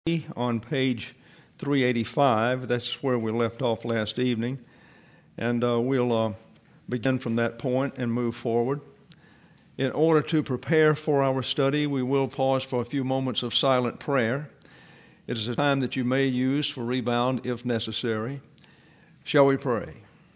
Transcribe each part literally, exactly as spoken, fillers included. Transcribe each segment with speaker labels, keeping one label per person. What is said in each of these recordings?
Speaker 1: on page three eighty-five. That's where we left off last evening. And uh, we'll uh, begin from that point and move forward. In order to prepare for our study, we will pause for a few moments of silent prayer. It is a time that you may use for rebound if necessary. Shall we pray?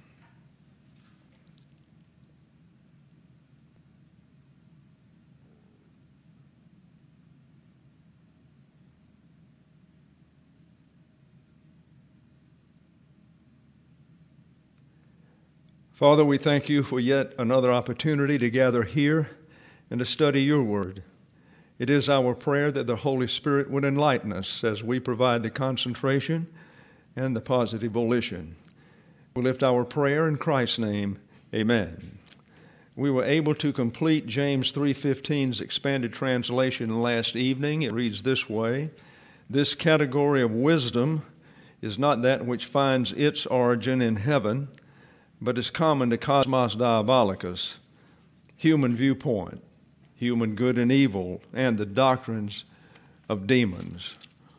Speaker 1: Father, we thank you for yet another opportunity to gather here and to study your word. It is our prayer that the Holy Spirit would enlighten us as we provide the concentration and the positive volition. We lift our prayer in Christ's name. Amen. We were able to complete James three fifteen's expanded translation last evening. It reads this way: "This category of wisdom is not that which finds its origin in heaven, but is common to cosmos diabolicus, human viewpoint, human good and evil, and the doctrines of demons."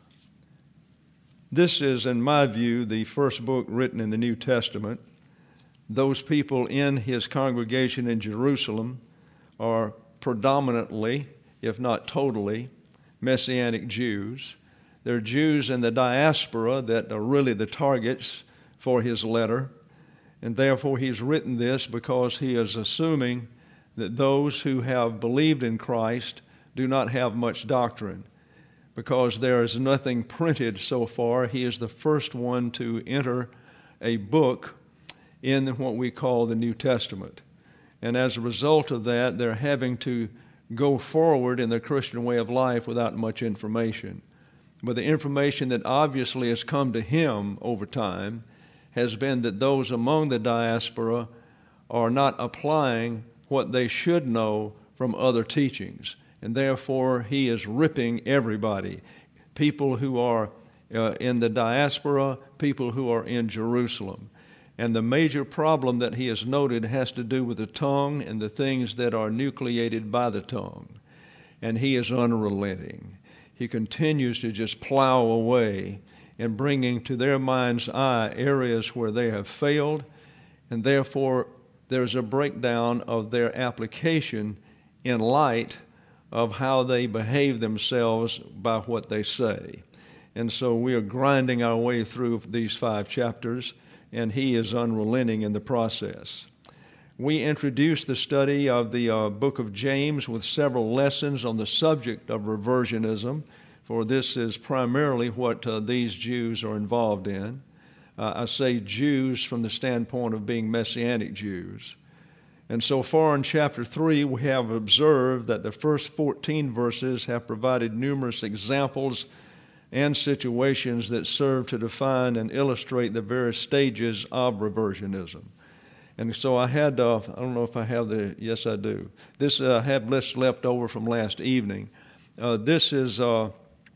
Speaker 1: This is, in my view, the first book written in the New Testament. Those people in his congregation in Jerusalem are predominantly, if not totally, Messianic Jews. They're Jews in the diaspora that are really the targets for his letter. And therefore, he's written this because he is assuming that those who have believed in Christ do not have much doctrine. Because there is nothing printed so far, he is the first one to enter a book in what we call the New Testament. And as a result of that, they're having to go forward in the Christian way of life without much information. But the information that obviously has come to him over time has been that those among the diaspora are not applying what they should know from other teachings. And therefore, he is ripping everybody, people who are uh, in the diaspora, people who are in Jerusalem. And the major problem that he has noted has to do with the tongue and the things that are nucleated by the tongue. And he is unrelenting. He continues to just plow away and bringing to their mind's eye areas where they have failed, and therefore there's a breakdown of their application in light of how they behave themselves by what they say. And so we are grinding our way through these five chapters, and he is unrelenting in the process. We introduced the study of the uh, book of James with several lessons on the subject of reversionism, for this is primarily what uh, these Jews are involved in. Uh, I say Jews from the standpoint of being Messianic Jews. And so far in chapter three, we have observed that the first fourteen verses have provided numerous examples and situations that serve to define and illustrate the various stages of reversionism. And so I had, uh, I don't know if I have the, yes I do. This uh, I have lists left over from last evening. Uh, this is uh,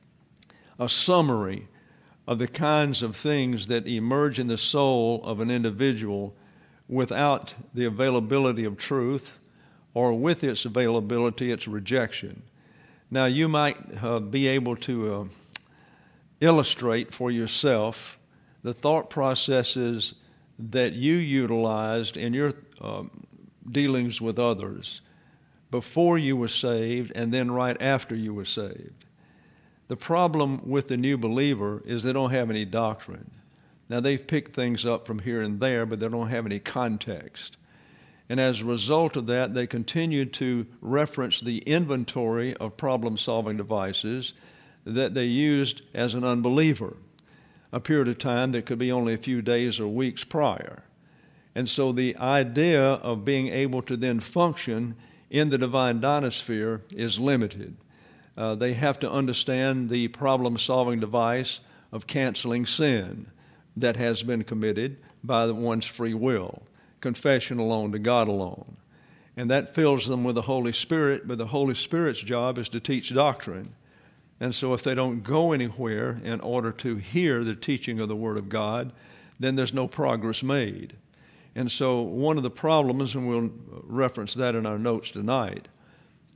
Speaker 1: a summary of the kinds of things that emerge in the soul of an individual without the availability of truth, or with its availability, its rejection. Now, you might uh, be able to uh, illustrate for yourself the thought processes that you utilized in your um, dealings with others before you were saved and then right after you were saved. The problem with the new believer is they don't have any doctrine. Now, they've picked things up from here and there, but they don't have any context. And as a result of that, they continue to reference the inventory of problem-solving devices that they used as an unbeliever, a period of time that could be only a few days or weeks prior. And so the idea of being able to then function in the divine dynasphere is limited. Uh, they have to understand the problem-solving device of canceling sin that has been committed by one's free will, confession alone to God alone. And that fills them with the Holy Spirit, but the Holy Spirit's job is to teach doctrine. And so if they don't go anywhere in order to hear the teaching of the Word of God, then there's no progress made. And so one of the problems, and we'll reference that in our notes tonight,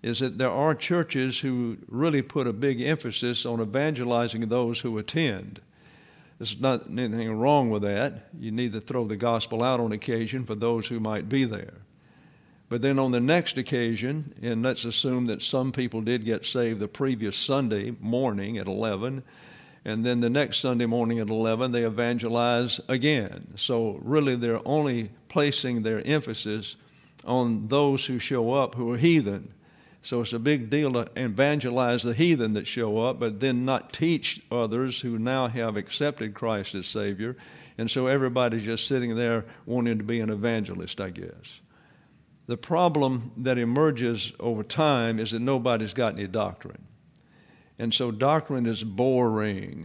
Speaker 1: is that there are churches who really put a big emphasis on evangelizing those who attend. There's not anything wrong with that. You need to throw the gospel out on occasion for those who might be there. But then on the next occasion, and let's assume that some people did get saved the previous Sunday morning at eleven, and then the next Sunday morning at eleven, they evangelize again. So really they're only placing their emphasis on those who show up who are heathen. So it's a big deal to evangelize the heathen that show up, but then not teach others who now have accepted Christ as Savior. And so everybody's just sitting there wanting to be an evangelist, I guess. The problem that emerges over time is that nobody's got any doctrine. And so doctrine is boring.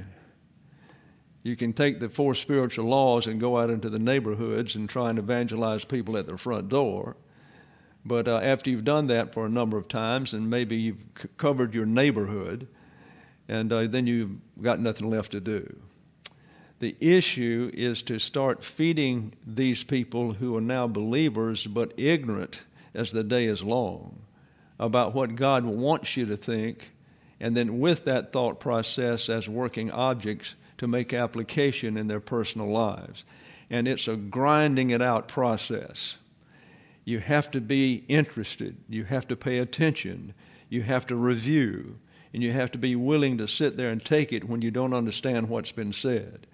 Speaker 1: You can take the four spiritual laws and go out into the neighborhoods and try and evangelize people at their front door. But uh, after you've done that for a number of times, and maybe you've c- covered your neighborhood, and uh, then you've got nothing left to do. The issue is to start feeding these people who are now believers but ignorant as the day is long about what God wants you to think, and then with that thought process as working objects to make application in their personal lives. And it's a grinding it out process. You have to be interested. You have to pay attention. You have to review. And you have to be willing to sit there and take it when you don't understand what's been said.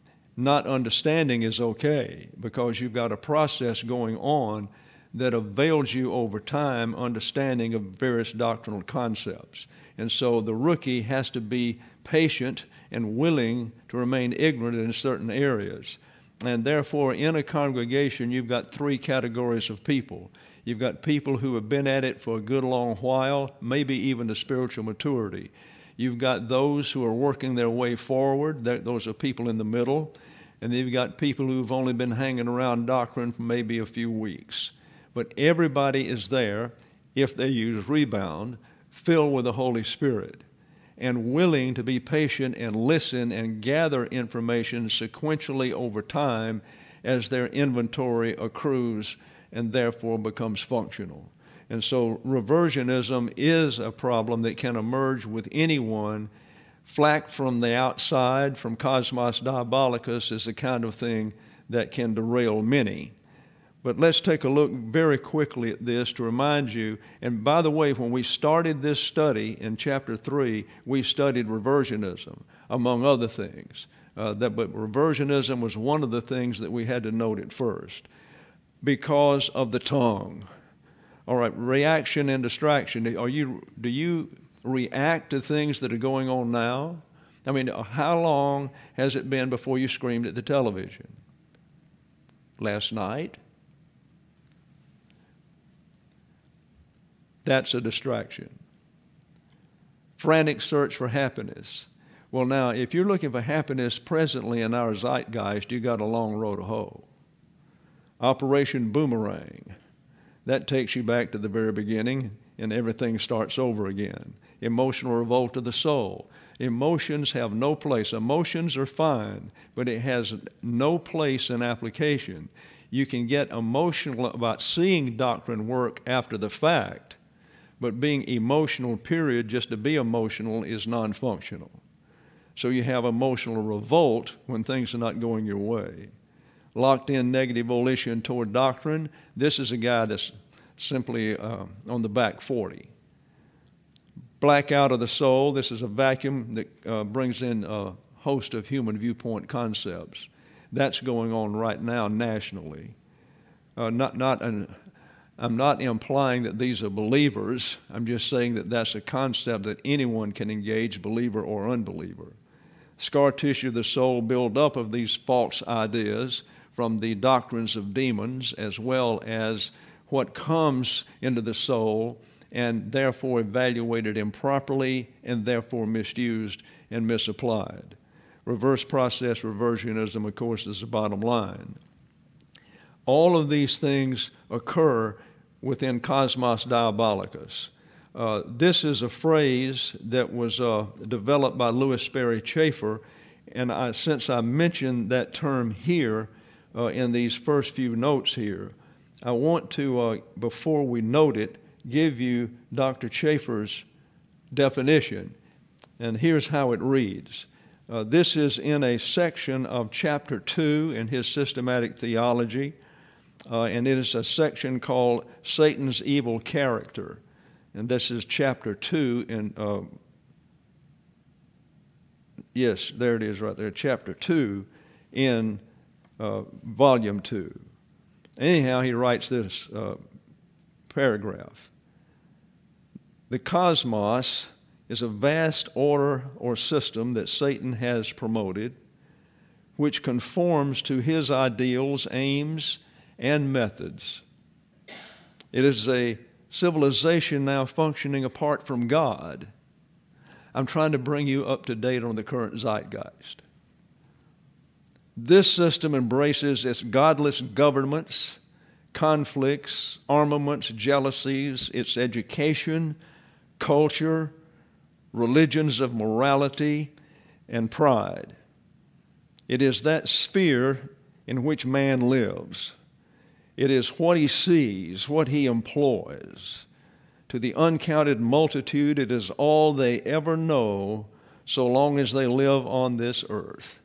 Speaker 1: Not understanding is okay because you've got a process going on that avails you over time understanding of various doctrinal concepts. And so the rookie has to be patient and willing to remain ignorant in certain areas. And therefore, in a congregation, you've got three categories of people. You've got people who have been at it for a good long while, maybe even to spiritual maturity. You've got those who are working their way forward. Those are people in the middle. And then you've got people who've only been hanging around doctrine for maybe a few weeks. But everybody is there, if they use rebound, filled with the Holy Spirit, and willing to be patient and listen and gather information sequentially over time as their inventory accrues and therefore becomes functional. And so reversionism is a problem that can emerge with anyone. Flack from the outside, from Cosmos Diabolicus, is the kind of thing that can derail many. But let's take a look very quickly at this to remind you. And by the way, when we started this study in chapter three, we studied reversionism, among other things. Uh, that, but reversionism was one of the things that we had to note at first because of the tongue. All right, reaction and distraction. Are you, do you react to things that are going on now? I mean, how long has it been before you screamed at the television? Last night? That's a distraction. Frantic search for happiness. Well, now, if you're looking for happiness presently in our zeitgeist, you got a long road to hoe. Operation Boomerang. That takes you back to the very beginning, and everything starts over again. Emotional revolt of the soul. Emotions have no place. Emotions are fine, but it has no place in application. You can get emotional about seeing doctrine work after the fact, but being emotional, period, just to be emotional is non-functional. So you have emotional revolt when things are not going your way. Locked in negative volition toward doctrine. This is a guy that's simply uh, on the back forty. Blackout of the soul. This is a vacuum that uh, brings in a host of human viewpoint concepts. That's going on right now nationally. Uh, not, not an, I'm not implying that these are believers. I'm just saying that that's a concept that anyone can engage, believer or unbeliever. Scar tissue of the soul build up of these false ideas from the doctrines of demons, as well as what comes into the soul and therefore evaluated improperly and therefore misused and misapplied. Reverse process reversionism, of course, is the bottom line. All of these things occur within Cosmos Diabolicus. Uh, this is a phrase that was uh, developed by Louis Sperry Chafer, and I, since I mentioned that term here uh, in these first few notes here, I want to, uh, before we note it, give you Doctor Chafer's definition, and here's how it reads. Uh, this is in a section of chapter two in his systematic theology, uh, and it is a section called Satan's Evil Character. And this is chapter two in, uh, yes, there it is right there, chapter two in uh, volume two. Anyhow, he writes this uh, paragraph. The cosmos is a vast order or system that Satan has promoted, which conforms to his ideals, aims, and methods. It is a civilization now functioning apart from God. I'm trying to bring you up to date on the current zeitgeist. This system embraces its godless governments, conflicts, armaments, jealousies, its education, culture, religions of morality, and pride. It is that sphere in which man lives. It is what he sees, what he employs. To the uncounted multitude, it is all they ever know so long as they live on this earth.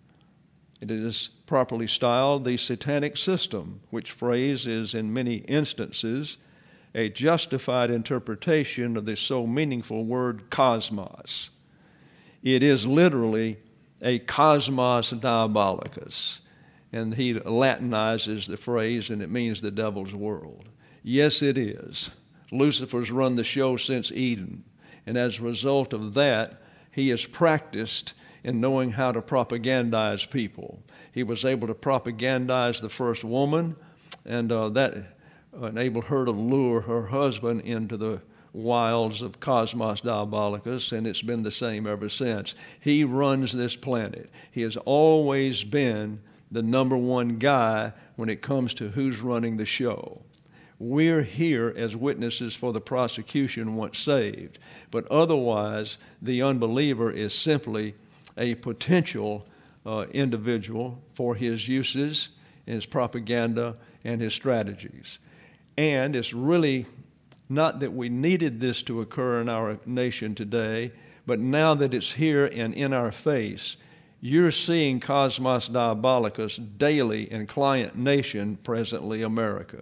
Speaker 1: It is properly styled the satanic system, which phrase is in many instances a justified interpretation of the so meaningful word cosmos. It is literally a cosmos diabolicus, and he Latinizes the phrase, and it means the devil's world. Yes, it is. Lucifer's run the show since Eden, and as a result of that, he is practiced in knowing how to propagandize people. He was able to propagandize the first woman, and uh, that enabled her to lure her husband into the wilds of Cosmos Diabolicus, and it's been the same ever since. He runs this planet. He has always been the number one guy when it comes to who's running the show. We're here as witnesses for the prosecution once saved, but otherwise the unbeliever is simply a potential uh, individual for his uses, his propaganda, and his strategies. And it's really not that we needed this to occur in our nation today, but now that it's here and in our face, you're seeing Cosmos Diabolicus daily in client nation, presently America.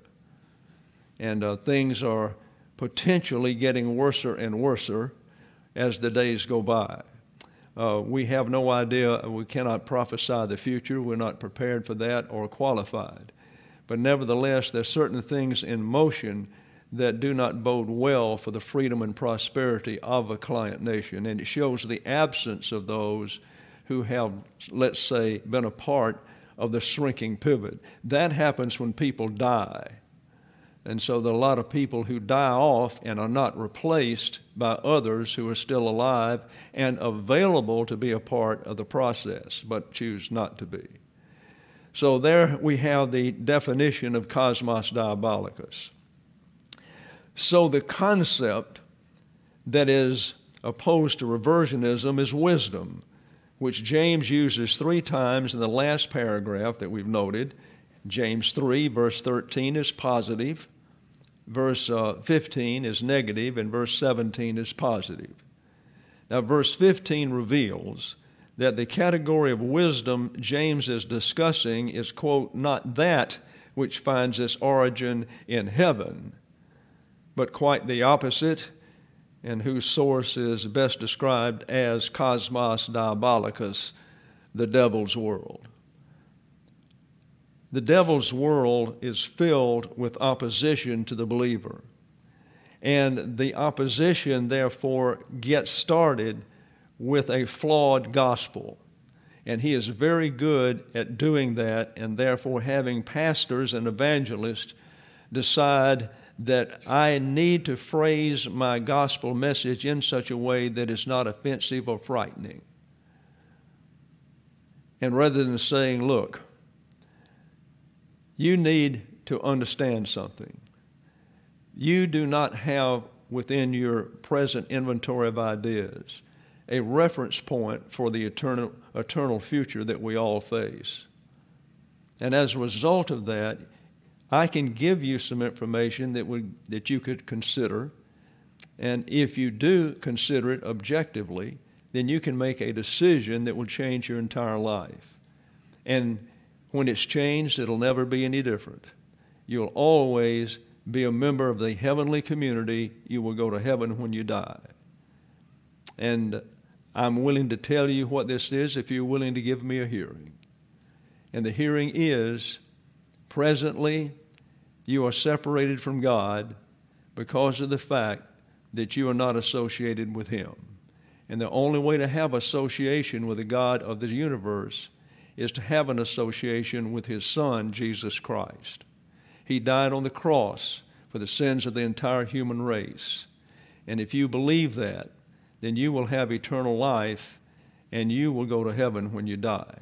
Speaker 1: And uh, things are potentially getting worser and worser as the days go by. Uh, we have no idea, we cannot prophesy the future, we're not prepared for that or qualified. But nevertheless, there are certain things in motion that do not bode well for the freedom and prosperity of a client nation. And it shows the absence of those who have, let's say, been a part of the shrinking pivot. That happens when people die. And so there are a lot of people who die off and are not replaced by others who are still alive and available to be a part of the process, but choose not to be. So there we have the definition of Cosmos Diabolicus. So the concept that is opposed to reversionism is wisdom, which James uses three times in the last paragraph that we've noted. James three, verse thirteen is positive, verse uh, fifteen is negative, and verse seventeen is positive. Now, verse fifteen reveals that the category of wisdom James is discussing is, quote, not that which finds its origin in heaven, but quite the opposite, and whose source is best described as Cosmos Diabolicus, the devil's world. The devil's world is filled with opposition to the believer. And the opposition, therefore, gets started with a flawed gospel. And he is very good at doing that, and therefore having pastors and evangelists decide that I need to phrase my gospel message in such a way that it's not offensive or frightening. And rather than saying, look, you need to understand something. You do not have within your present inventory of ideas a reference point for the eternal, eternal future that we all face. And as a result of that, I can give you some information that would that you could consider, and if you do consider it objectively, then you can make a decision that will change your entire life. And when it's changed, it'll never be any different. You'll always be a member of the heavenly community. You will go to heaven when you die. And I'm willing to tell you what this is if you're willing to give me a hearing. And the hearing is, presently, you are separated from God because of the fact that you are not associated with Him. And the only way to have association with the God of the universe is to have an association with His Son, Jesus Christ. He died on the cross for the sins of the entire human race. And if you believe that, then you will have eternal life and you will go to heaven when you die.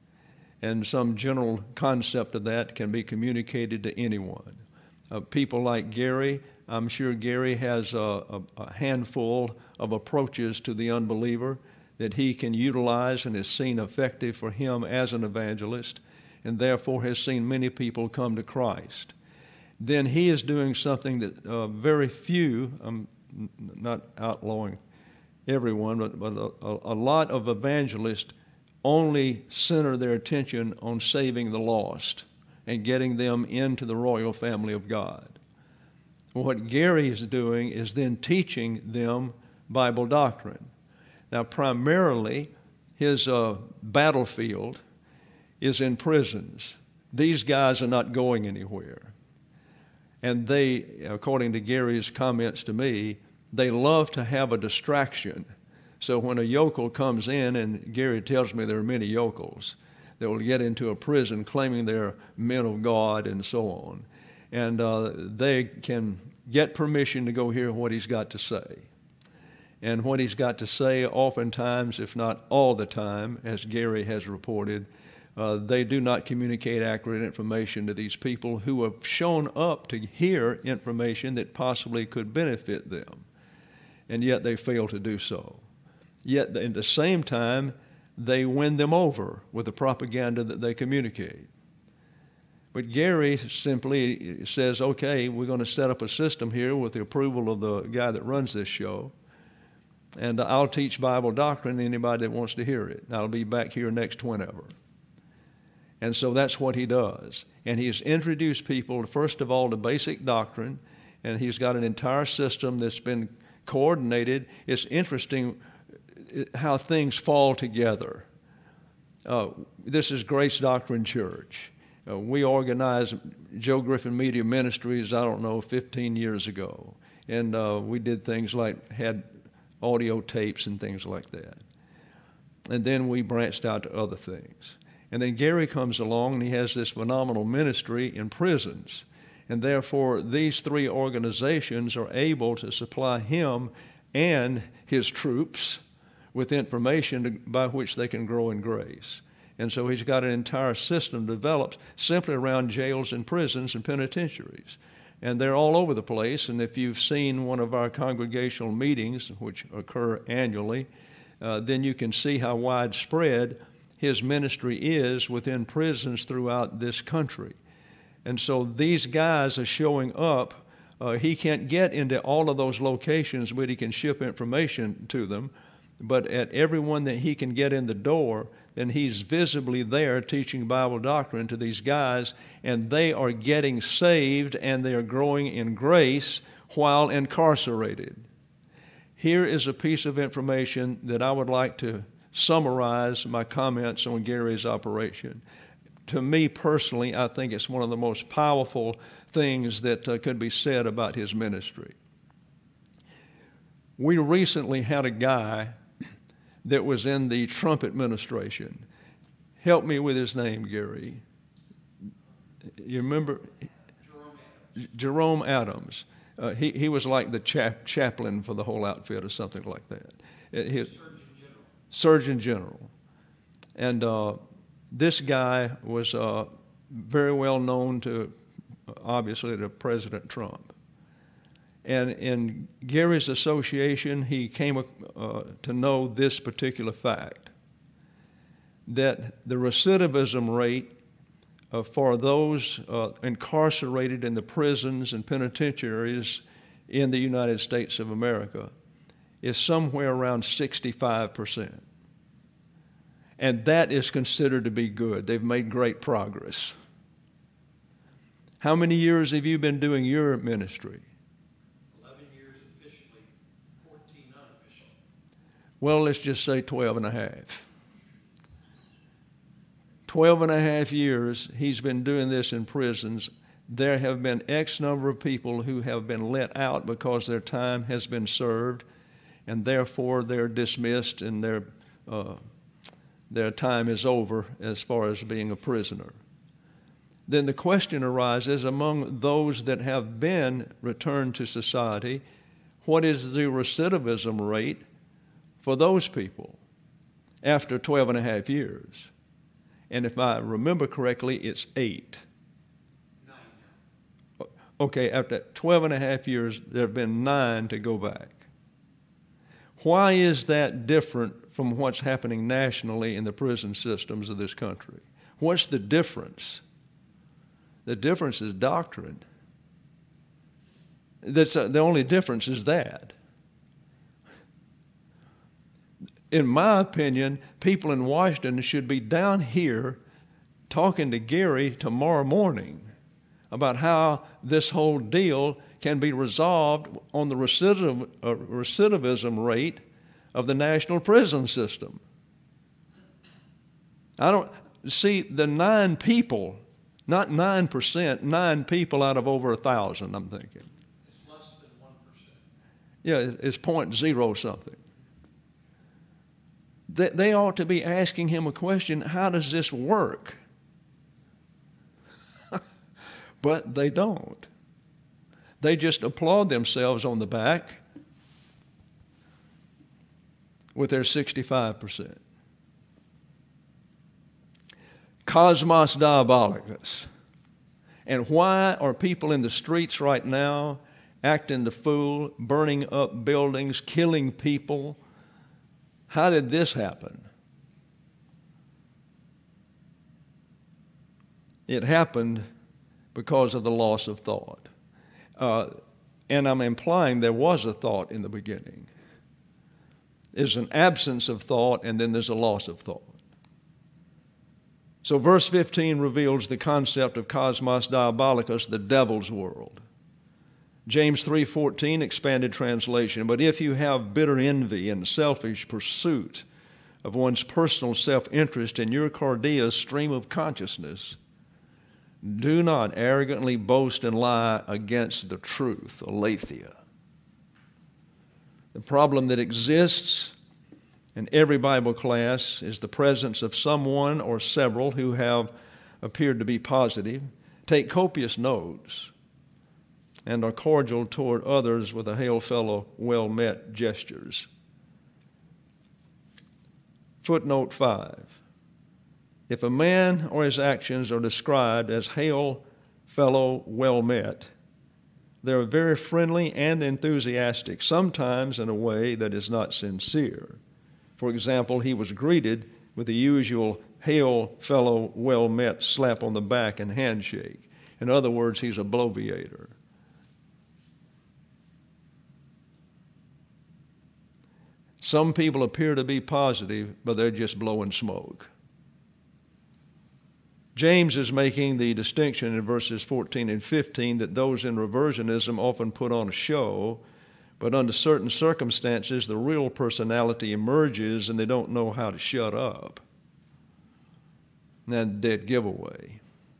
Speaker 1: And some general concept of that can be communicated to anyone. Uh, people like Gary, I'm sure Gary has a, a, a handful of approaches to the unbeliever that he can utilize and has seen effective for him as an evangelist, and therefore has seen many people come to Christ. Then he is doing something that uh, very few, I'm not outlawing everyone, but, but a, a lot of evangelists only center their attention on saving the lost and getting them into the royal family of God. What Gary is doing is then teaching them Bible doctrine. Now, primarily, his uh, battlefield is in prisons. These guys are not going anywhere. And they, according to Gary's comments to me, they love to have a distraction. So when a yokel comes in, and Gary tells me there are many yokels that will get into a prison claiming they're men of God and so on, and uh, they can get permission to go hear what he's got to say. And what he's got to say, oftentimes, if not all the time, as Gary has reported, uh, they do not communicate accurate information to these people who have shown up to hear information that possibly could benefit them, and yet they fail to do so. Yet at the same time, they win them over with the propaganda that they communicate. But Gary simply says, okay, we're going to set up a system here with the approval of the guy that runs this show, and I'll teach Bible doctrine to anybody that wants to hear it. And I'll be back here next whenever. And so that's what he does. And he's introduced people, first of all, to basic doctrine, and he's got an entire system that's been coordinated. It's interesting how things fall together. Uh, this is Grace Doctrine Church. Uh, we organized Joe Griffin Media Ministries, I don't know, fifteen years ago. And uh, we did things like had audio tapes and things like that. And then we branched out to other things. And then Gary comes along and he has this phenomenal ministry in prisons. And therefore, these three organizations are able to supply him and his troops with information to, by which they can grow in grace. And so he's got an entire system developed simply around jails and prisons and penitentiaries. And they're all over the place. And if you've seen one of our congregational meetings, which occur annually, uh, then you can see how widespread his ministry is within prisons throughout this country. And so these guys are showing up. Uh, he can't get into all of those locations, but he can ship information to them. But at every one that he can get in the door, then he's visibly there teaching Bible doctrine to these guys, and they are getting saved and they are growing in grace while incarcerated. Here is a piece of information that I would like to summarize my comments on Gary's operation. To me personally, I think it's one of the most powerful things that uh, could be said about his ministry. We recently had a guy that was in the Trump administration. Help me with his name, Gary. You remember? Jerome Adams. Jerome Adams. Uh, he, he was like the chap, chaplain for the whole outfit or something like that. It, he, Surgeon General. Surgeon General. And uh, this guy was uh, very well known to, obviously, to President Trump. And in Gary's association, he came uh, to know this particular fact, that the recidivism rate uh, for those uh, incarcerated in the prisons and penitentiaries in the United States of America is somewhere around sixty-five percent. And that is considered to be good. They've made great progress. How many years have you been doing your ministry?
Speaker 2: eleven years officially, fourteen unofficially.
Speaker 1: Well, let's just say twelve and a half. twelve and a half years he's been doing this in prisons. There have been X number of people who have been let out because their time has been served, and therefore they're dismissed and their uh, their time is over as far as being a prisoner. Then the question arises, among those that have been returned to society, what is the recidivism rate for those people after twelve and a half years? And if I remember correctly, it's eight.
Speaker 2: Nine.
Speaker 1: Okay, after twelve and a half years, there have been nine to go back. Why is that different from what's happening nationally in the prison systems of this country? What's the difference? The difference is doctrine. That's uh, the only difference is that. In my opinion, people in Washington should be down here talking to Gary tomorrow morning about how this whole deal can be resolved on the recidiv- uh, recidivism rate of the national prison system. I don't see the nine people, not nine percent, nine people out of over a thousand, I'm thinking.
Speaker 2: It's less than one percent.
Speaker 1: Yeah, it's point zero something. They, they ought to be asking him a question, how does this work? But they don't. They just applaud themselves on the back with their sixty-five percent. Cosmos diabolicus. And why are people in the streets right now acting the fool, burning up buildings, killing people? How did this happen? It happened because of the loss of thought. Uh, and I'm implying there was a thought in the beginning. There's an absence of thought, and then there's a loss of thought. So verse fifteen reveals the concept of cosmos diabolicus, the devil's world. James three fourteen, expanded translation, but if you have bitter envy and selfish pursuit of one's personal self-interest in your cardia's stream of consciousness, do not arrogantly boast and lie against the truth, aletheia. The problem that exists in every Bible class is the presence of someone or several who have appeared to be positive, take copious notes, and are cordial toward others with a hail fellow, well met gestures. Footnote five. If a man or his actions are described as hail fellow, well met, they are very friendly and enthusiastic, sometimes in a way that is not sincere. For example, he was greeted with the usual hail fellow, well met slap on the back and handshake. In other words, he's a bloviator. Some people appear to be positive, but they're just blowing smoke. James is making the distinction in verses fourteen and fifteen that those in reversionism often put on a show, but under certain circumstances, the real personality emerges and they don't know how to shut up. That's a dead giveaway.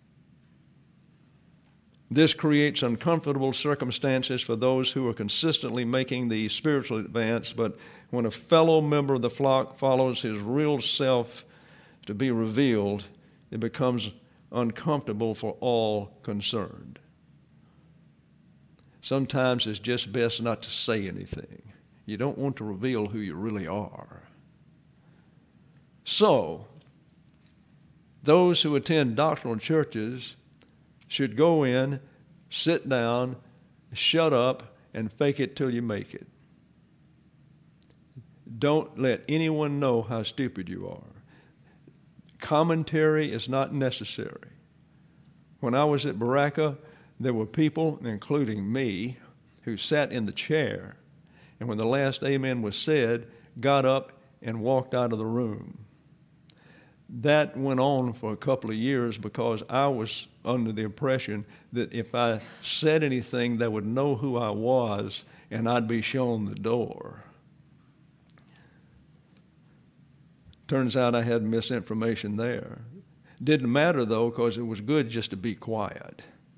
Speaker 1: This creates uncomfortable circumstances for those who are consistently making the spiritual advance, but when a fellow member of the flock follows his real self to be revealed, it becomes uncomfortable for all concerned. Sometimes it's just best not to say anything. You don't want to reveal who you really are. So, those who attend doctrinal churches should go in, sit down, shut up, and fake it till you make it. Don't let anyone know how stupid you are. Commentary is not necessary. When I was at Baraka, there were people, including me, who sat in the chair, and when the last amen was said, got up and walked out of the room. That went on for a couple of years because I was under the impression that if I said anything, they would know who I was and I'd be shown the door. Turns out I had misinformation there. Didn't matter, though, because it was good just to be quiet.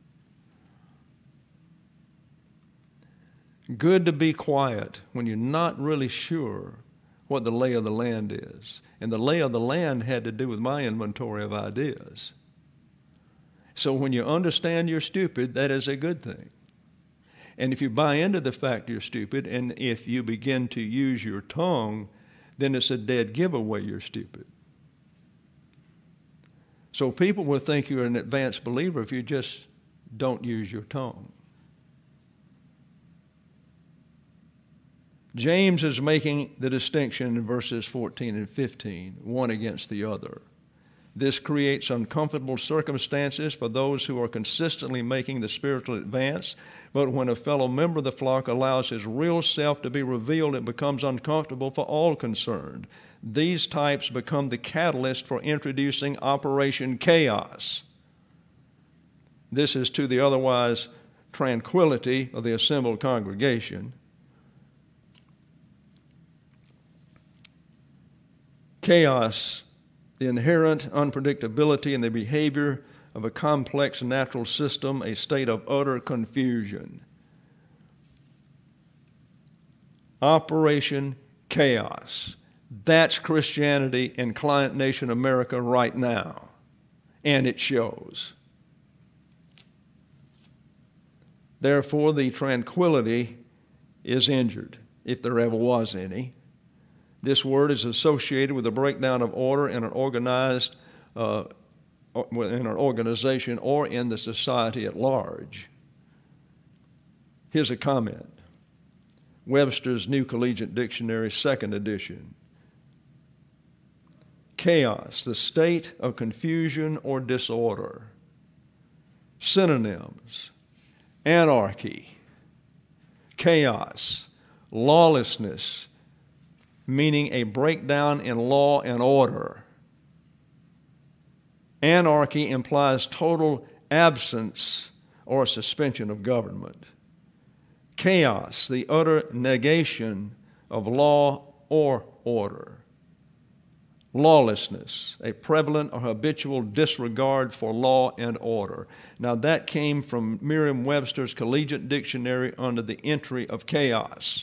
Speaker 1: Good to be quiet when you're not really sure what the lay of the land is. And the lay of the land had to do with my inventory of ideas. So when you understand you're stupid, that is a good thing. And if you buy into the fact you're stupid, and if you begin to use your tongue, then it's a dead giveaway you're stupid. So people will think you're an advanced believer if you just don't use your tongue. James is making the distinction in verses fourteen and fifteen, one against the other. This creates uncomfortable circumstances for those who are consistently making the spiritual advance, but when a fellow member of the flock allows his real self to be revealed, it becomes uncomfortable for all concerned. These types become the catalyst for introducing Operation Chaos. This is to the otherwise tranquility of the assembled congregation. Chaos, the inherent unpredictability in the behavior of a complex natural system, a state of utter confusion. Operation Chaos. That's Christianity in Client Nation America right now, and it shows. Therefore, the tranquility is injured, if there ever was any. This word is associated with a breakdown of order in an organized, uh, in an organization or in the society at large. Here's a comment. Webster's New Collegiate Dictionary, second edition. Chaos, the state of confusion or disorder. Synonyms: anarchy, chaos, lawlessness, meaning a breakdown in law and order. Anarchy implies total absence or suspension of government. Chaos, the utter negation of law or order. Lawlessness, a prevalent or habitual disregard for law and order. Now that came from Merriam-Webster's Collegiate Dictionary under the entry of chaos.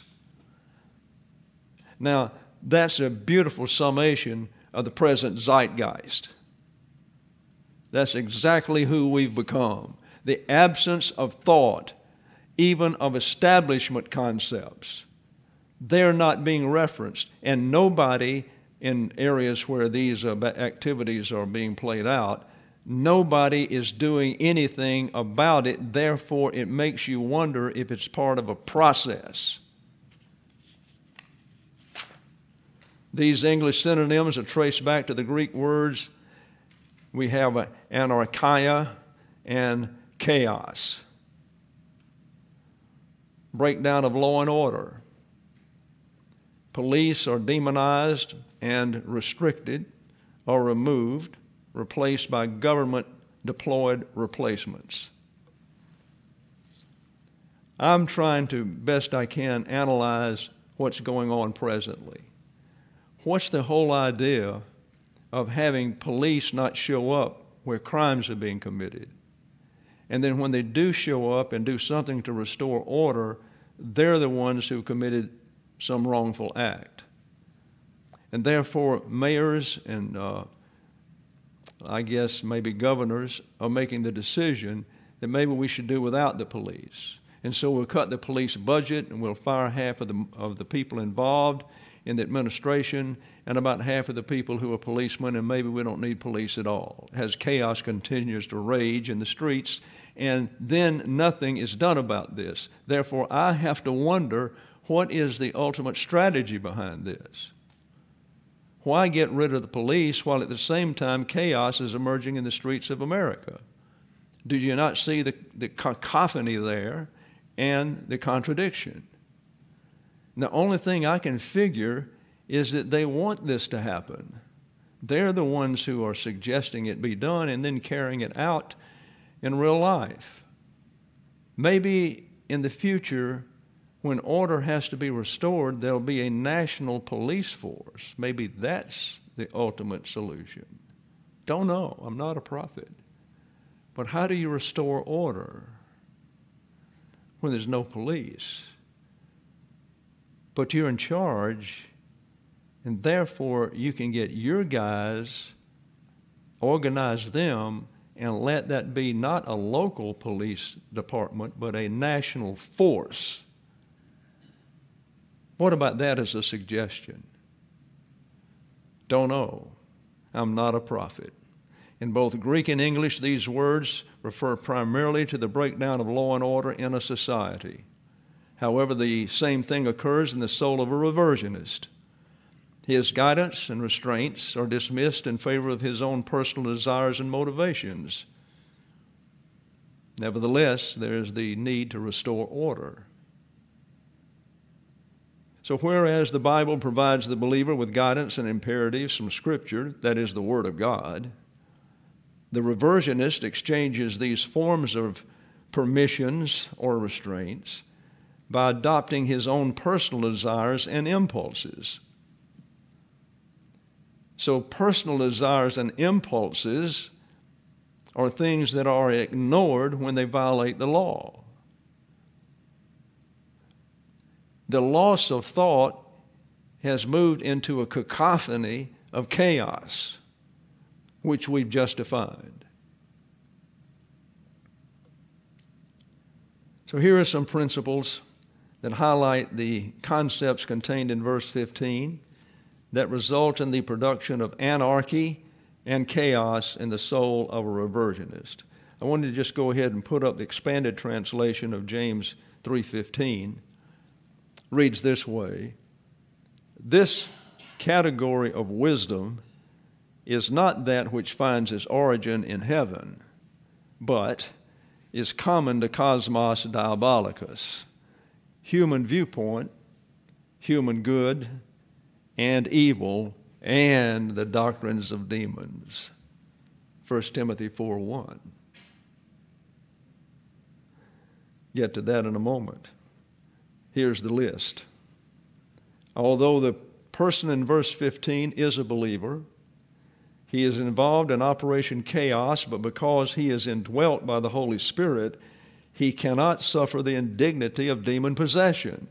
Speaker 1: Now, that's a beautiful summation of the present zeitgeist. That's exactly who we've become. The absence of thought, even of establishment concepts. They're not being referenced, and nobody in areas where these uh, activities are being played out, nobody is doing anything about it. Therefore, it makes you wonder if it's part of a process. These English synonyms are traced back to the Greek words. We have uh, anarchia and chaos. Breakdown of law and order. Police are demonized and restricted or removed, replaced by government-deployed replacements. I'm trying to, best I can, analyze what's going on presently. What's the whole idea of having police not show up where crimes are being committed? And then when they do show up and do something to restore order, they're the ones who committed some wrongful act. And therefore, mayors and uh, I guess maybe governors are making the decision that maybe we should do without the police. And so we'll cut the police budget and we'll fire half of the, of the people involved in the administration and about half of the people who are policemen, and maybe we don't need police at all. As chaos continues to rage in the streets, and then nothing is done about this. Therefore, I have to wonder, what is the ultimate strategy behind this? Why get rid of the police while at the same time chaos is emerging in the streets of America? Do you not see the, the cacophony there and the contradiction? And the only thing I can figure is that they want this to happen. They're the ones who are suggesting it be done and then carrying it out in real life. Maybe in the future, when order has to be restored, there'll be a national police force. Maybe that's the ultimate solution. Don't know. I'm not a prophet. But how do you restore order when there's no police? But you're in charge, and therefore you can get your guys, organize them, and let that be not a local police department, but a national force. What about that as a suggestion? Don't know. I'm not a prophet. In both Greek and English, these words refer primarily to the breakdown of law and order in a society. However, the same thing occurs in the soul of a reversionist. His guidance and restraints are dismissed in favor of his own personal desires and motivations. Nevertheless, there is the need to restore order. So whereas the Bible provides the believer with guidance and imperatives from Scripture, that is the Word of God, the reversionist exchanges these forms of permissions or restraints by adopting his own personal desires and impulses. So personal desires and impulses are things that are ignored when they violate the law. The loss of thought has moved into a cacophony of chaos, which we've just defined. So here are some principles that highlight the concepts contained in verse fifteen that result in the production of anarchy and chaos in the soul of a reversionist. I wanted to just go ahead and put up the expanded translation of James three fifteen. Reads this way: this category of wisdom is not that which finds its origin in heaven, but is common to cosmos diabolicus, human viewpoint, human good and evil, and the doctrines of demons. First Timothy four one. Get to that in a moment. Here's the list. Although the person in verse fifteen is a believer, he is involved in Operation Chaos, but because he is indwelt by the Holy Spirit, he cannot suffer the indignity of demon possession.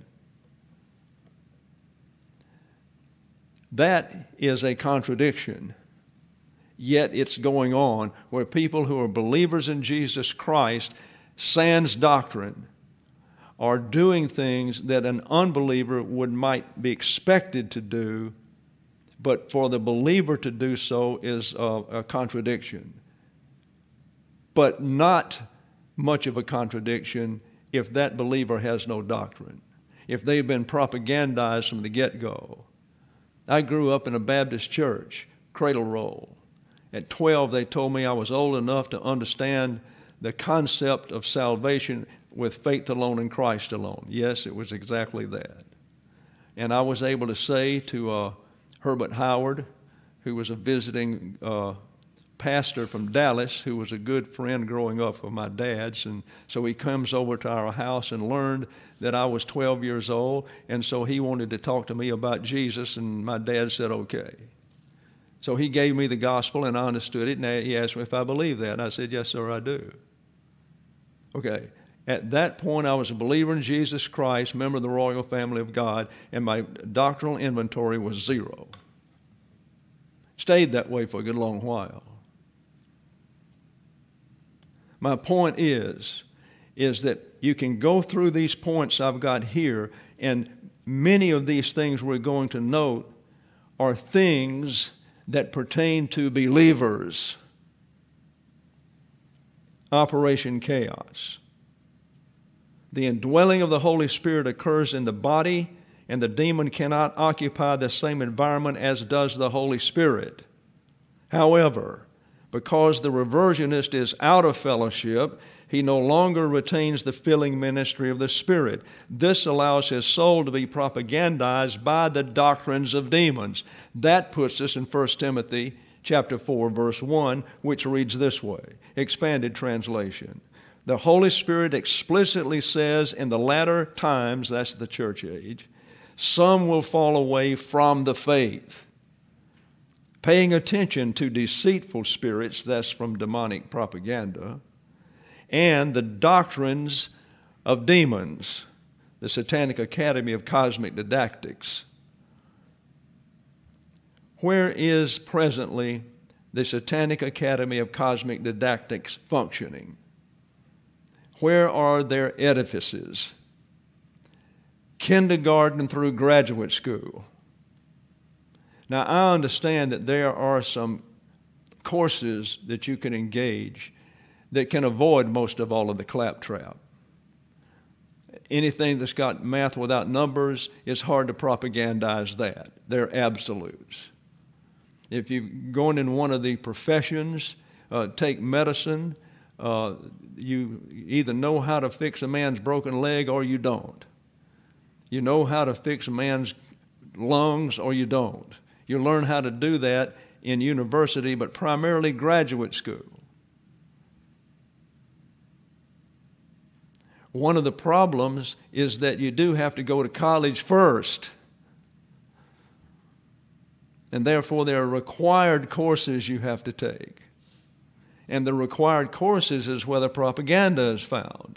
Speaker 1: That is a contradiction, yet it's going on where people who are believers in Jesus Christ, sans doctrine, are doing things that an unbeliever would might be expected to do, but for the believer to do so is a, a contradiction. But not much of a contradiction if that believer has no doctrine, if they've been propagandized from the get-go. I grew up in a Baptist church, cradle roll. At twelve, they told me I was old enough to understand the concept of salvation with faith alone in Christ alone. Yes, it was exactly that. And I was able to say to uh, Herbert Howard, who was a visiting uh, pastor from Dallas, who was a good friend growing up with my dad's, and so he comes over to our house and learned that I was twelve years old, and so he wanted to talk to me about Jesus, and my dad said, okay. So he gave me the gospel, and I understood it, and he asked me if I believed that, and I said, yes, sir, I do. Okay. At that point, I was a believer in Jesus Christ, member of the royal family of God, and my doctrinal inventory was zero. Stayed that way for a good long while. My point is, is that you can go through these points I've got here, and many of these things we're going to note are things that pertain to believers. Operation Chaos. The indwelling of the Holy Spirit occurs in the body, and the demon cannot occupy the same environment as does the Holy Spirit. However, Because the reversionist is out of fellowship, he no longer retains the filling ministry of the Spirit. This allows his soul to be propagandized by the doctrines of demons. That puts us in First Timothy chapter four, verse one, which reads this way, expanded translation. The Holy Spirit explicitly says in the latter times, that's the church age, some will fall away from the faith, paying attention to deceitful spirits, that's from demonic propaganda, and the doctrines of demons, the Satanic Academy of Cosmic Didactics. Where is presently the Satanic Academy of Cosmic Didactics functioning? Where are their edifices? Kindergarten through graduate school. Now, I understand that there are some courses that you can engage that can avoid most of all of the claptrap. Anything that's got math without numbers, it's hard to propagandize that. They're absolutes. If you're going in one of the professions, uh, take medicine, uh, you either know how to fix a man's broken leg or you don't. You know how to fix a man's lungs or you don't. You learn how to do that in university, but primarily graduate school. One of the problems is that you do have to go to college first. And therefore, there are required courses you have to take. And the required courses is where the propaganda is found.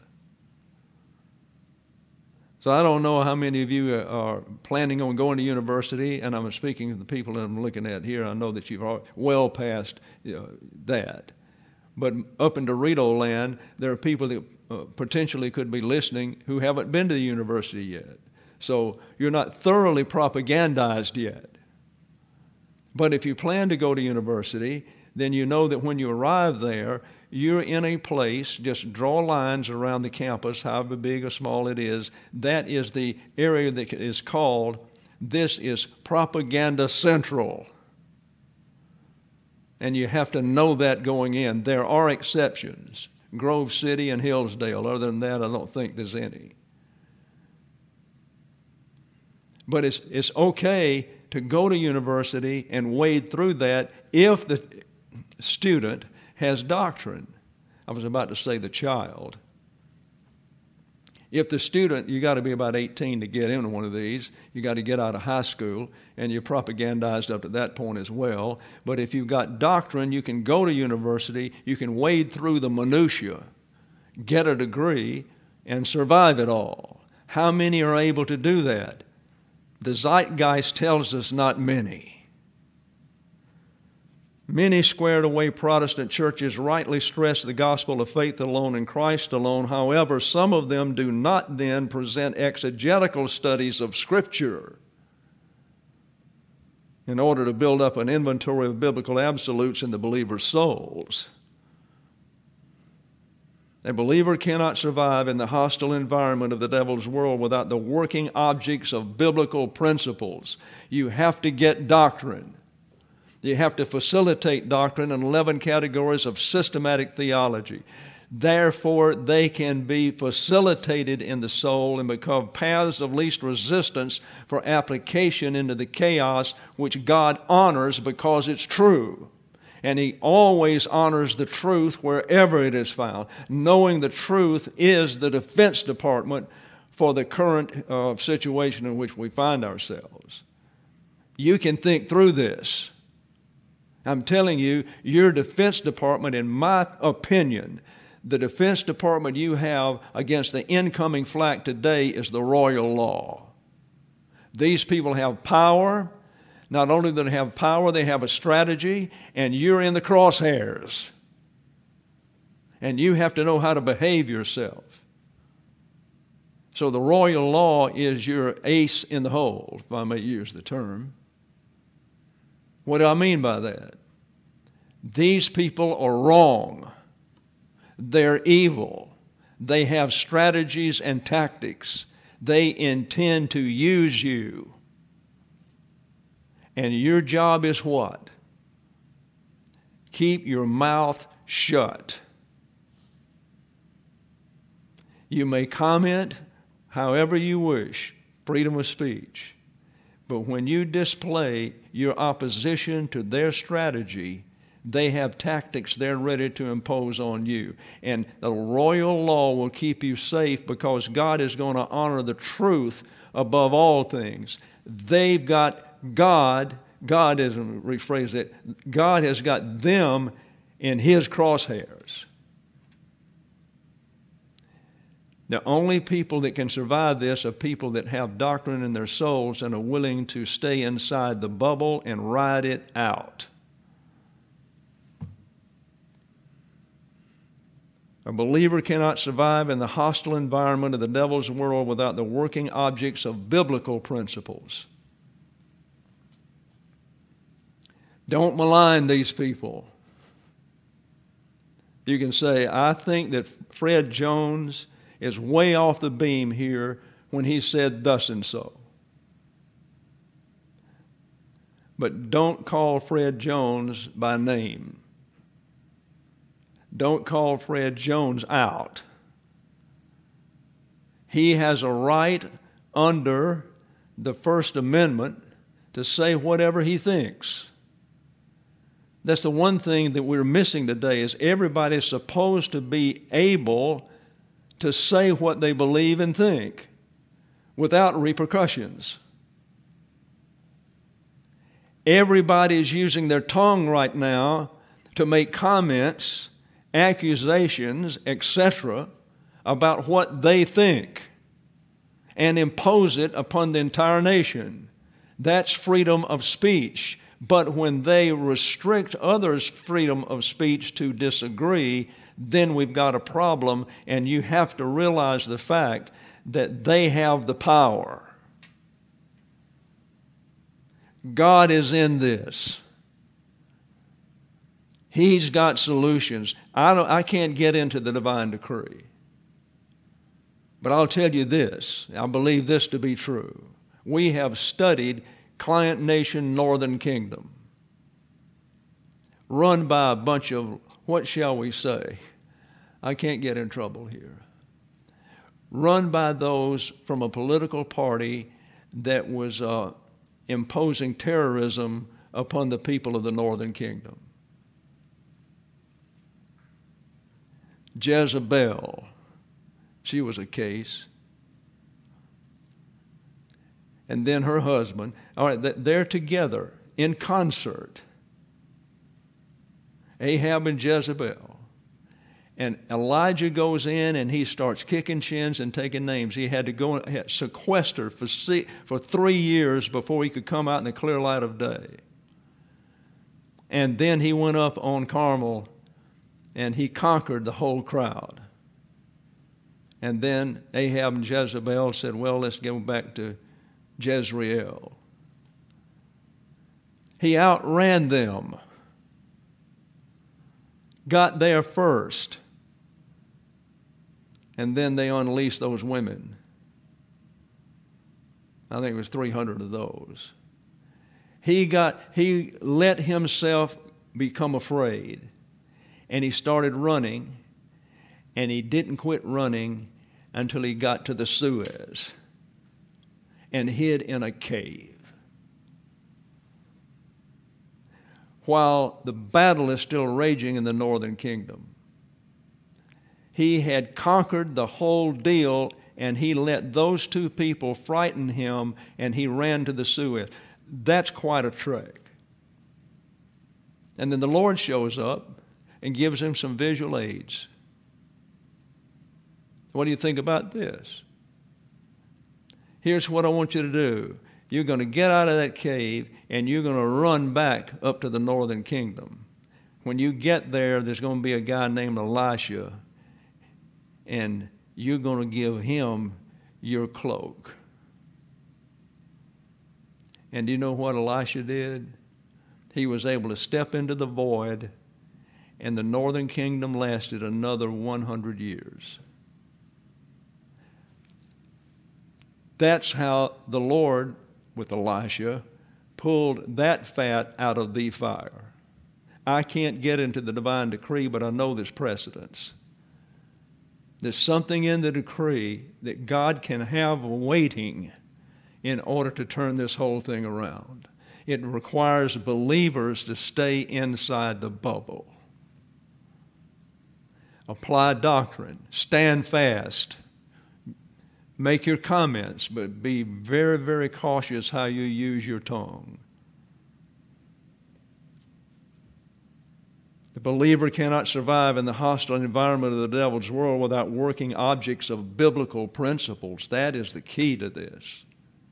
Speaker 1: So I don't know how many of you are planning on going to university, and I'm speaking to the people that I'm looking at here. I know that you've well past you know, that. But up in Dorito land, there are people that uh, potentially could be listening who haven't been to the university yet. So you're not thoroughly propagandized yet. But if you plan to go to university, then you know that when you arrive there, you're in a place, just draw lines around the campus, however big or small it is. That is the area that is called, this is Propaganda Central. And you have to know that going in. There are exceptions. Grove City and Hillsdale. Other than that, I don't think there's any. But it's, it's okay to go to university and wade through that if the student has doctrine. I was about to say the child. If the student, you got to be about eighteen to get into one of these. You got to get out of high school, and you're propagandized up to that point as well. But if you've got doctrine, you can go to university, you can wade through the minutia, get a degree, and survive it all. How many are able to do that? The zeitgeist tells us not many. Many squared away Protestant churches rightly stress the gospel of faith alone in Christ alone. However, some of them do not then present exegetical studies of Scripture in order to build up an inventory of biblical absolutes in the believer's souls. A believer cannot survive in the hostile environment of the devil's world without the working objects of biblical principles. You have to get doctrine. You have to facilitate doctrine in eleven categories of systematic theology. Therefore, they can be facilitated in the soul and become paths of least resistance for application into the chaos which God honors because it's true. And He always honors the truth wherever it is found, knowing the truth is the Defense Department for the current uh, situation in which we find ourselves. You can think through this. I'm telling you, your Defense Department, in my opinion, the Defense Department you have against the incoming flak today is the royal law. These people have power. Not only do they have power, they have a strategy, and you're in the crosshairs. And you have to know how to behave yourself. So the royal law is your ace in the hole, if I may use the term. What do I mean by that? These people are wrong. They're evil. They have strategies and tactics. They intend to use you. And your job is what? Keep your mouth shut. You may comment however you wish, freedom of speech. But when you display your opposition to their strategy, they have tactics they're ready to impose on you. And the royal law will keep you safe because God is going to honor the truth above all things. They've got God, God isn't rephrase it, God has got them in His crosshairs. The only people that can survive this are people that have doctrine in their souls and are willing to stay inside the bubble and ride it out. A believer cannot survive in the hostile environment of the devil's world without the working objects of biblical principles. Don't malign these people. You can say, I think that Fred Jones is way off the beam here when he said thus and so. But don't call Fred Jones by name. Don't call Fred Jones out. He has a right under the First Amendment to say whatever he thinks. That's the one thing that we're missing today is everybody's supposed to be able to say what they believe and think without repercussions. Everybody is using their tongue right now to make comments, accusations, et cetera, about what they think and impose it upon the entire nation. That's freedom of speech. But when they restrict others' freedom of speech to disagree, then we've got a problem, and you have to realize the fact that they have the power. God is in this. He's got solutions. I don't, I can't get into the divine decree. But I'll tell you this, I believe this to be true. We have studied Client Nation Northern Kingdom, run by a bunch of, what shall we say? I can't get in trouble here. Run by those from a political party that was uh, imposing terrorism upon the people of the Northern Kingdom. Jezebel, she was a case. And then her husband. All right, they're together in concert. Ahab and Jezebel. And Elijah goes in and he starts kicking chins and taking names. He had to go and sequester for, for three years before he could come out in the clear light of day. And then he went up on Carmel and he conquered the whole crowd. And then Ahab and Jezebel said, well, let's go back to Jezreel. He outran them, got there first, and then they unleashed those women. I think it was three hundred of those. He got, he let himself become afraid, and he started running, and he didn't quit running until he got to the Suez and hid in a cave. While the battle is still raging in the northern kingdom. He had conquered the whole deal, and he let those two people frighten him, and he ran to the Suez. That's quite a trek. And then the Lord shows up and gives him some visual aids. What do you think about this? Here's what I want you to do. You're going to get out of that cave and you're going to run back up to the northern kingdom. When you get there, there's going to be a guy named Elisha, and you're going to give him your cloak. And do you know what Elisha did? He was able to step into the void, and the northern kingdom lasted another one hundred years. That's how the Lord, with Elisha, pulled that fat out of the fire. I can't get into the divine decree, but I know there's precedence. There's something in the decree that God can have waiting in order to turn this whole thing around. It requires believers to stay inside the bubble. Apply doctrine. Stand fast. Make your comments, but be very, very cautious how you use your tongue. The believer cannot survive in the hostile environment of the devil's world without working objects of biblical principles. That is the key to this.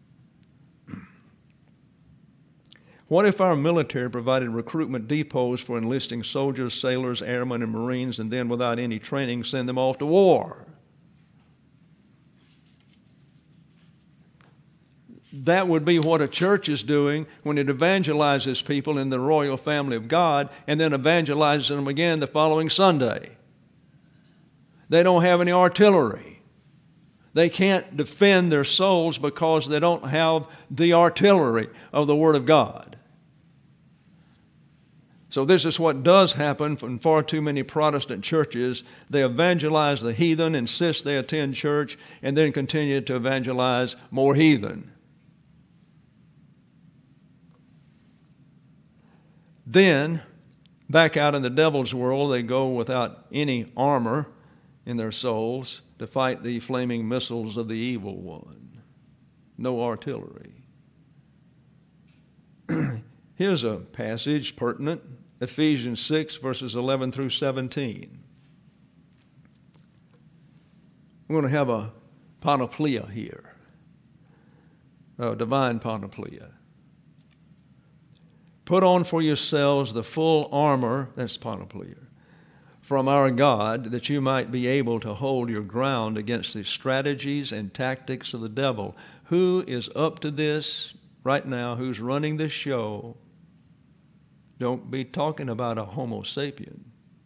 Speaker 1: What if our military provided recruitment depots for enlisting soldiers, sailors, airmen, and Marines, and then without any training send them off to war? That would be what a church is doing when it evangelizes people in the royal family of God and then evangelizes them again the following Sunday. They don't have any artillery. They can't defend their souls because they don't have the artillery of the Word of God. So this is what does happen in far too many Protestant churches. They evangelize the heathen, insist they attend church, and then continue to evangelize more heathen. Then, back out in the devil's world, they go without any armor in their souls to fight the flaming missiles of the evil one. No artillery. Here's a passage pertinent, Ephesians six, verses eleven through seventeen. We're going to have a panoplia here, a divine panoplia. Put on for yourselves the full armor, that's panoplia, from our God, that you might be able to hold your ground against the strategies and tactics of the devil. Who is up to this right now? Who's running this show? Don't be talking about a Homo sapien.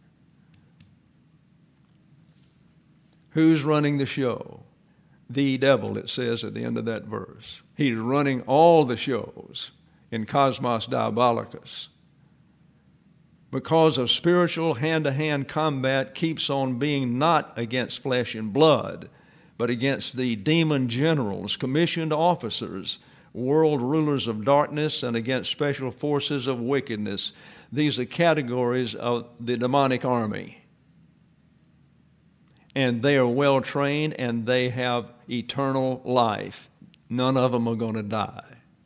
Speaker 1: Who's running the show? The devil, it says at the end of that verse. He's running all the shows in Cosmos Diabolicus. Because of spiritual hand-to-hand combat keeps on being not against flesh and blood, but against the demon generals, commissioned officers, world rulers of darkness, and against special forces of wickedness. These are categories of the demonic army. And they are well trained and they have eternal life. None of them are going to die.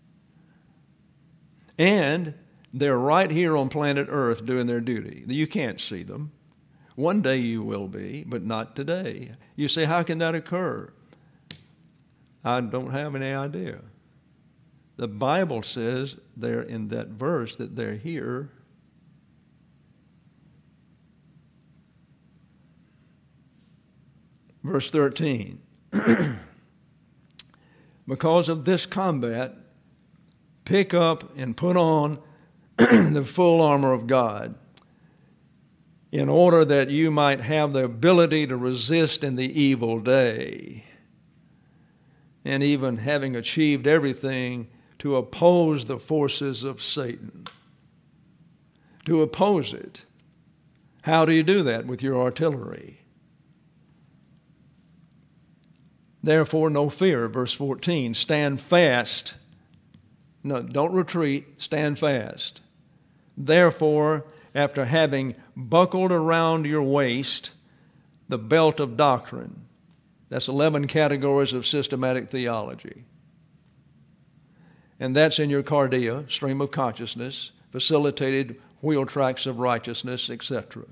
Speaker 1: And they're right here on planet Earth doing their duty. You can't see them. One day you will be, but not today. You say, how can that occur? I don't have any idea. The Bible says there in that verse that they're here. Verse thirteen. Because of this combat, pick up and put on the full armor of God, in order that you might have the ability to resist in the evil day, and even having achieved everything, to oppose the forces of Satan. To oppose it. How do you do that? With your artillery. Therefore, no fear, verse fourteen, stand fast. No, don't retreat, stand fast. Therefore, after having buckled around your waist the belt of doctrine, that's eleven categories of systematic theology. And that's in your cardia, stream of consciousness, facilitated wheel tracks of righteousness, et cetera.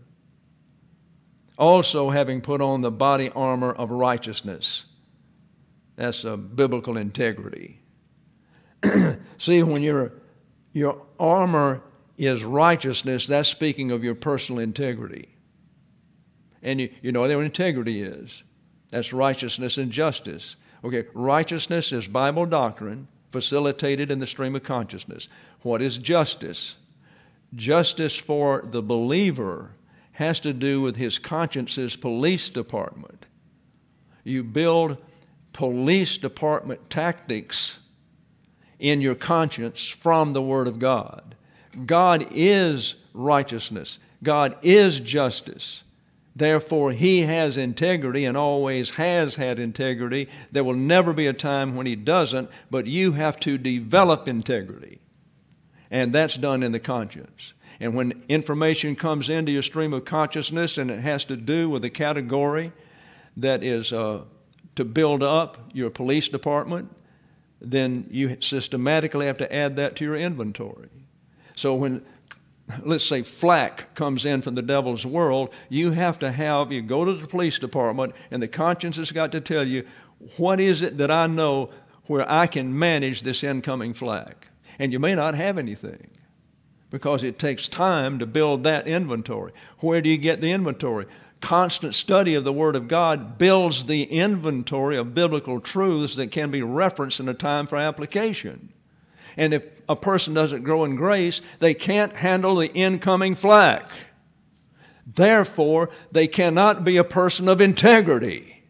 Speaker 1: Also having put on the body armor of righteousness. That's a biblical integrity. See, when your, your armor is righteousness, that's speaking of your personal integrity. And you, you know what integrity is. That's righteousness and justice. Okay, righteousness is Bible doctrine facilitated in the stream of consciousness. What is justice? Justice for the believer has to do with his conscience's police department. You build police department tactics in your conscience from the Word of God. God is righteousness. God is justice. Therefore, He has integrity and always has had integrity. There will never be a time when He doesn't, but you have to develop integrity. And that's done in the conscience. And when information comes into your stream of consciousness and it has to do with a category that is uh, to build up your police department, then you systematically have to add that to your inventory. So when, let's say, flack comes in from the devil's world, you have to have, you go to the police department, and the conscience has got to tell you, what is it that I know where I can manage this incoming flack? And you may not have anything, because it takes time to build that inventory. Where do you get the inventory? Constant study of the Word of God builds the inventory of biblical truths that can be referenced in a time for application. And if a person doesn't grow in grace, they can't handle the incoming flack. Therefore, they cannot be a person of integrity.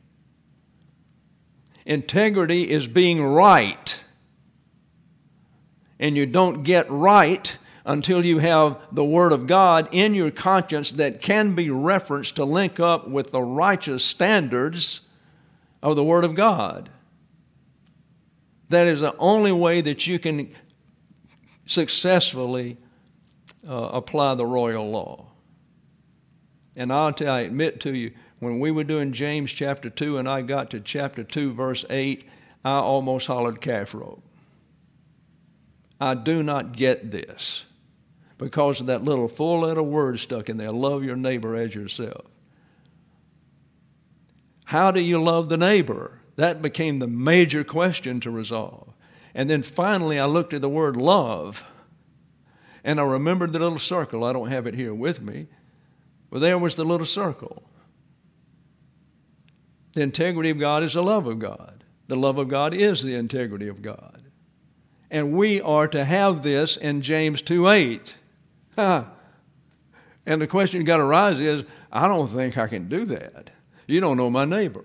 Speaker 1: Integrity is being right. And you don't get right until you have the Word of God in your conscience that can be referenced to link up with the righteous standards of the Word of God. That is the only way that you can successfully uh, apply the royal law. And I'll tell you, I admit to you, when we were doing James chapter two and I got to chapter two, verse eight, I almost hollered calf rope. I do not get this because of that little four-letter word stuck in there, love your neighbor as yourself. How do you love the neighbor? That became the major question to resolve. And then finally I looked at the word love, and I remembered the little circle. I don't have it here with me, but there was the little circle. The integrity of God is the love of God. The love of God is the integrity of God. And we are to have this in James two eight. And the question got to arise is, I don't think I can do that. You don't know my neighbor.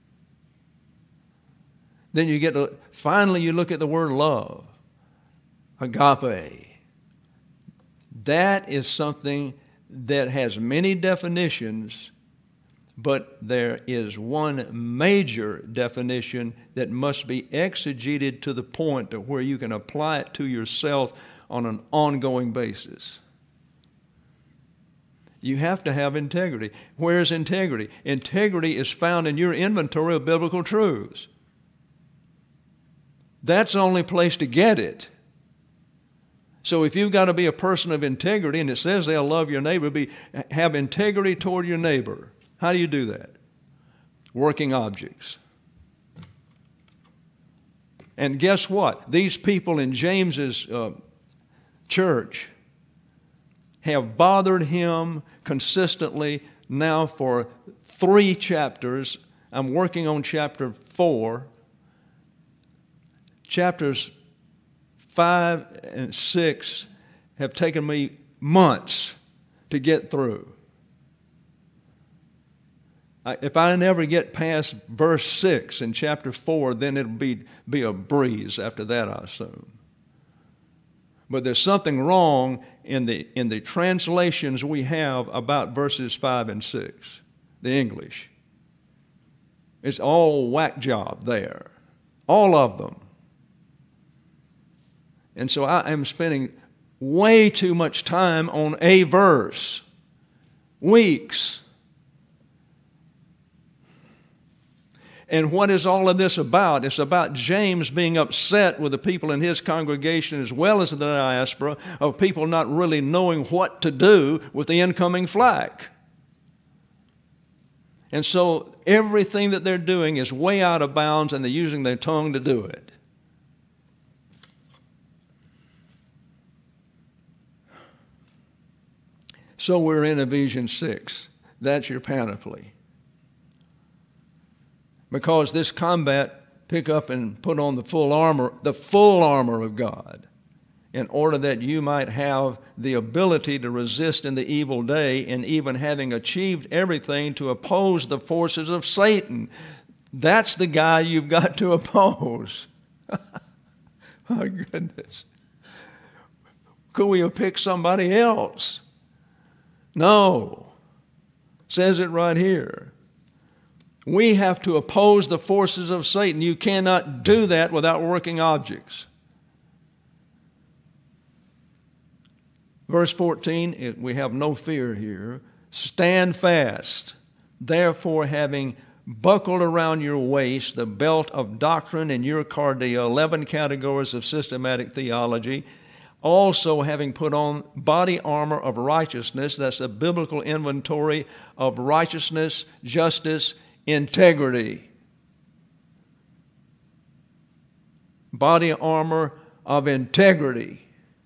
Speaker 1: Then you get to, finally you look at the word love, agape. That is something that has many definitions, but there is one major definition that must be exegeted to the point to where you can apply it to yourself on an ongoing basis. You have to have integrity. Where is integrity? Integrity is found in your inventory of biblical truths. That's the only place to get it. So if you've got to be a person of integrity, and it says they'll love your neighbor, be, have integrity toward your neighbor. How do you do that? Working objects. And guess what? These people in James's uh, church have bothered him consistently now for three chapters. I'm working on chapter four. Chapters five and six have taken me months to get through. I, if I never get past verse six in chapter four, then it'll be, be a breeze after that, I assume. But there's something wrong in the, in the translations we have about verses five and six, the English. It's all whack job there, all of them. And so I am spending way too much time on a verse, weeks. And what is all of this about? It's about James being upset with the people in his congregation as well as the diaspora of people not really knowing what to do with the incoming flack. And so everything that they're doing is way out of bounds, and they're using their tongue to do it. So we're in Ephesians six. That's your panoply. Because this combat, pick up and put on the full armor, the full armor of God, in order that you might have the ability to resist in the evil day, and even having achieved everything, to oppose the forces of Satan. That's the guy you've got to oppose. My goodness. Could we have picked somebody else? No. Says it right here. We have to oppose the forces of Satan. You cannot do that without working objects. Verse fourteen, we have no fear here. Stand fast, therefore, having buckled around your waist the belt of doctrine and your cardia, eleven categories of systematic theology, also having put on body armor of righteousness. That's a biblical inventory of righteousness, justice, integrity. Body armor of integrity.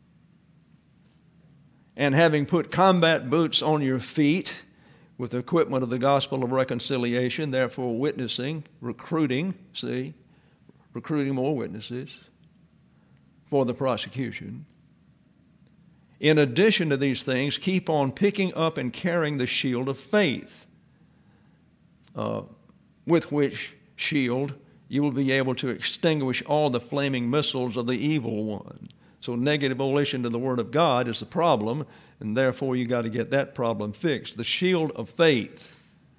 Speaker 1: And having put combat boots on your feet with the equipment of the gospel of reconciliation, therefore witnessing, recruiting, see, recruiting more witnesses for the prosecution. In addition to these things, keep on picking up and carrying the shield of faith, uh, with which shield you will be able to extinguish all the flaming missiles of the evil one. So negative volition to the Word of God is the problem, and therefore you got to get that problem fixed. The shield of faith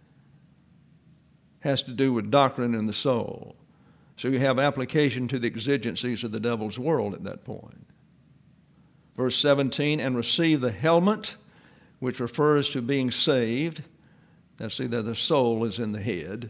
Speaker 1: has to do with doctrine in the soul. So you have application to the exigencies of the devil's world at that point. Verse seventeen, and receive the helmet, which refers to being saved. Now see that the soul is in the head.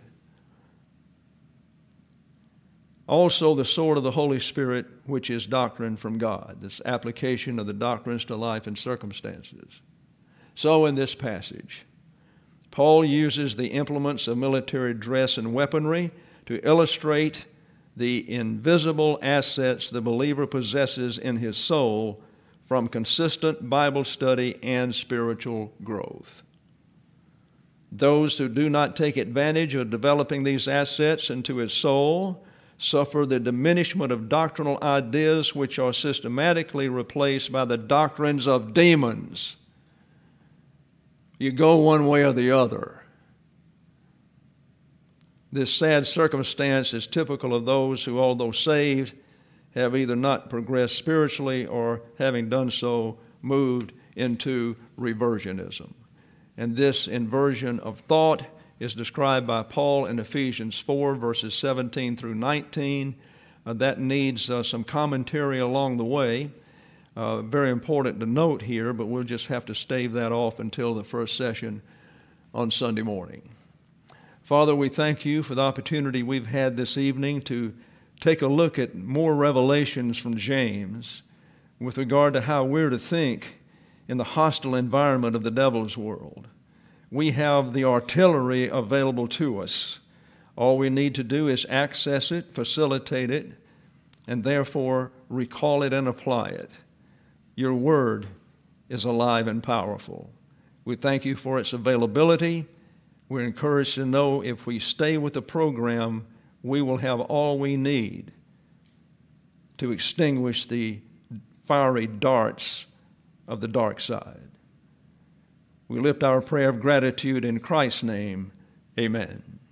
Speaker 1: Also the sword of the Holy Spirit, which is doctrine from God. This application of the doctrines to life and circumstances. So in this passage, Paul uses the implements of military dress and weaponry to illustrate the invisible assets the believer possesses in his soul from consistent Bible study and spiritual growth. Those who do not take advantage of developing these assets into his soul suffer the diminishment of doctrinal ideas which are systematically replaced by the doctrines of demons. You go one way or the other. This sad circumstance is typical of those who, although saved, have either not progressed spiritually or, having done so, moved into reversionism. And this inversion of thought is described by Paul in Ephesians four, verses seventeen through nineteen. Uh, that needs uh, some commentary along the way. Uh, very important to note here, but we'll just have to stave that off until the first session on Sunday morning. Father, we thank you for the opportunity we've had this evening to take a look at more revelations from James with regard to how we're to think in the hostile environment of the devil's world. We have the artillery available to us. All we need to do is access it, facilitate it, and therefore recall it and apply it. Your word is alive and powerful. We thank you for its availability. We're encouraged to know if we stay with the program, we will have all we need to extinguish the fiery darts of the dark side. We lift our prayer of gratitude in Christ's name. Amen.